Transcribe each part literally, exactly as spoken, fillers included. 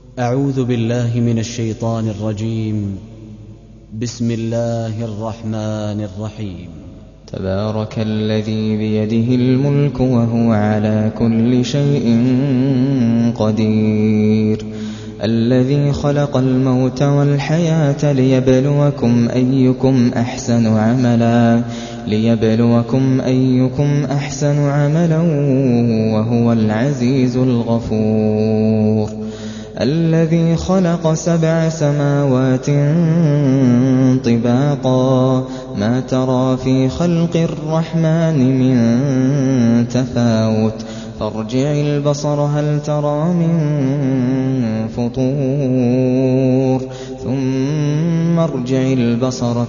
أعوذ بالله من الشيطان الرجيم. بسم الله الرحمن الرحيم. تبارك الذي بيده الملك وهو على كل شيء قدير، الذي خلق الموت والحياة ليبلوكم أيكم أحسن عملا ليبلوكم أيكم أحسن عملا وهو العزيز الغفور، الذي خلق سبع سماوات طباقا ما ترى في خلق الرحمن من تفاوت فارجع البصر هل ترى من فطور ثم ارجع البصر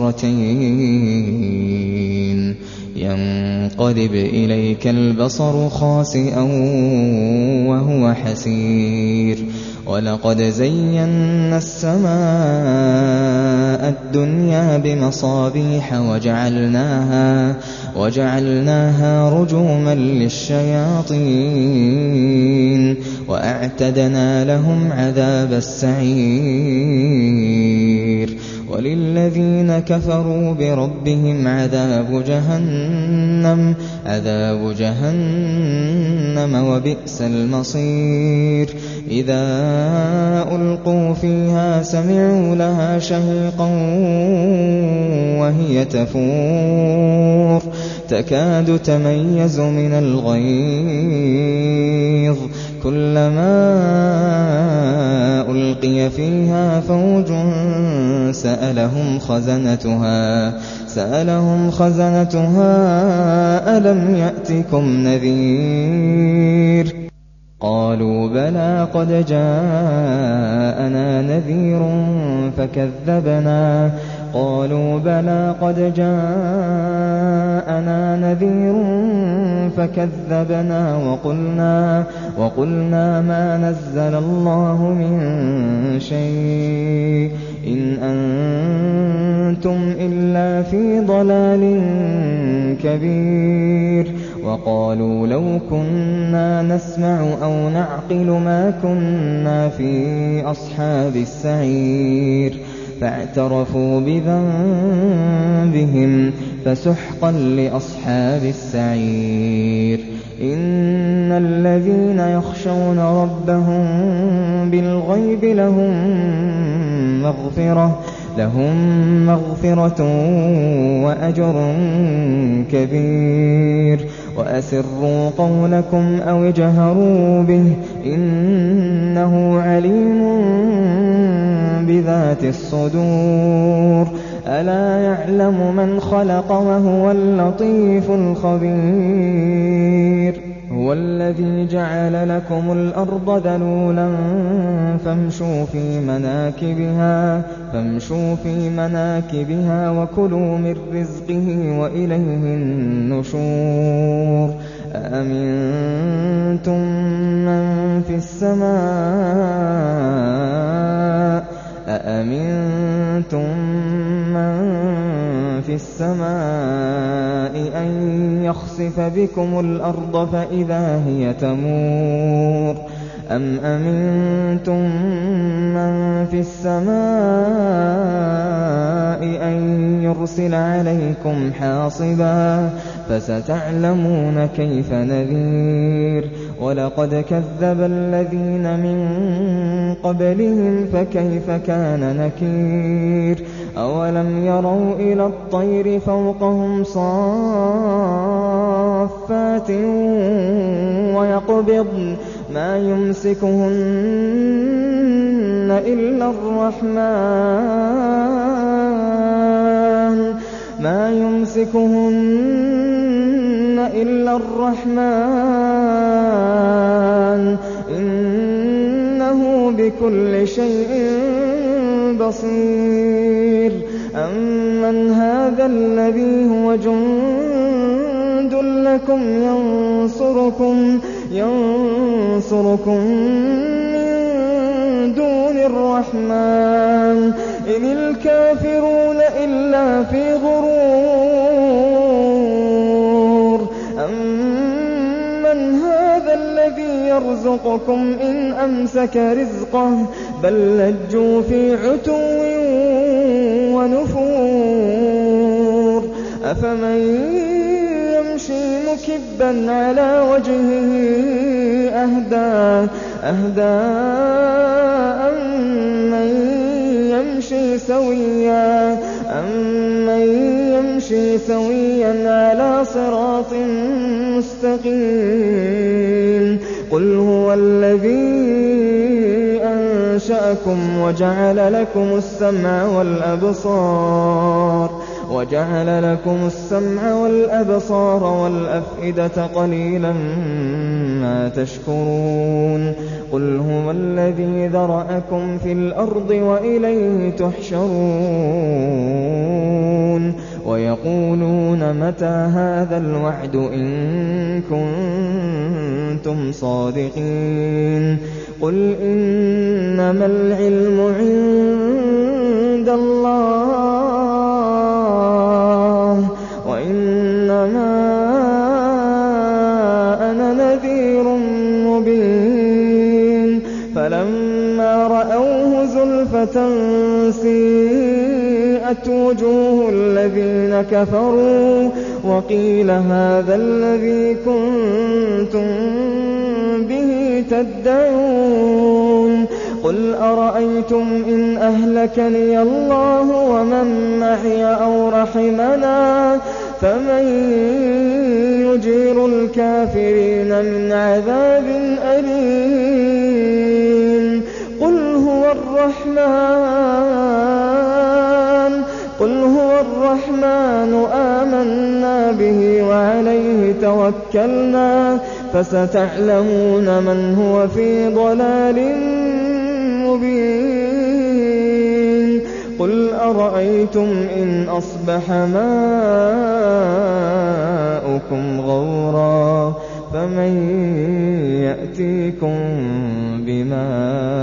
كرتين ينقلب إليك البصر خاسئا وهو حسير، ولقد زينا السماء الدنيا بمصابيح وجعلناها, وجعلناها رجوما للشياطين وأعتدنا لهم عذاب السعير، وللذين كفروا بربهم عذاب جهنم عذاب جهنم وبئس المصير، إذا ألقوا فيها سمعوا لها شهيقا وهي تفور تكاد تميز من الغيظ، كلما ألقي فيها فوج سألهم خزنتها سألهم خزنتها ألم يأتكم نذير؟ قالوا بلى قد جاءنا نذير فكذبنا قالوا بلى قد جاءنا نذير فكذبنا وقلنا وقلنا ما نزل الله من شيء إن أنتم إلا في ضلال كبير، وقالوا لو كنا نسمع أو نعقل ما كنا في أصحاب السعير، فاعترفوا بذنبهم فسحقا لأصحاب السعير، إن الذين يخشون ربهم بالغيب لهم مغفرة لهم مغفرة وأجر كبير، وأسروا قولكم أو اجهروا به إنه عليم بذات الصدور، ألا يعلم من خلق وهو اللطيف الخبير، هو الذي جعل لكم الأرض ذلولا فامشوا في مناكبها فامشوا في مناكبها وكلوا من رزقه وإليه النشور، أأمنتم من في السماء أأمنتم من في السماء أن يخسف بكم الأرض فإذا هي تمور، أم أمنتم من في السماء أن يرسل عليكم حاصبا فستعلمون كيف نذير، ولقد كذب الذين من قبلهم فكيف كان نكير، أولم يروا إلى الطير فوقهم صافات ويقبضن ما يمسكهن إلا الرحمن ما يمسكهن إلا الرحمن إنه بكل شيء بصير، أمن هذا الذي هو جند لكم ينصركم ينصركم من دون الرحمن إن الكافرون إلا في غرور، أمن هذا الذي يرزقكم إن أمسك رزقه بل لجوا في عتو ونفور أفمن يمشي مكبا على وجهه أهدى أهدى أمن يمشي سويا أمن يمشي سويا على صراط مستقيم قل هو الذي أنشأكم وجعل لكم السمع والأبصار وجعل لكم السمع والأبصار والأفئدة قليلا ما تشكرون قل هو الذي ذرأكم في الأرض وإليه تحشرون ويقولون متى هذا الوعد إن كنتم صادقين قل إنما العلم عند الله وإنما أنا نذير مبين فلما رأوه زلفة سيئت وجوه الذين كفروا وقيل هذا الذي كنتم به تدعون قل أرأيتم إن أهلكني الله ومن معي أو رحمنا فمن يجير الكافرين من عذاب أليم قل هو الرحمن قل هو الرحمن آمنا به وعليه توكلنا فستعلمون من هو في ضلال مبين قل أرأيتم إن أصبح ماؤكم غورا فمن يأتيكم بماء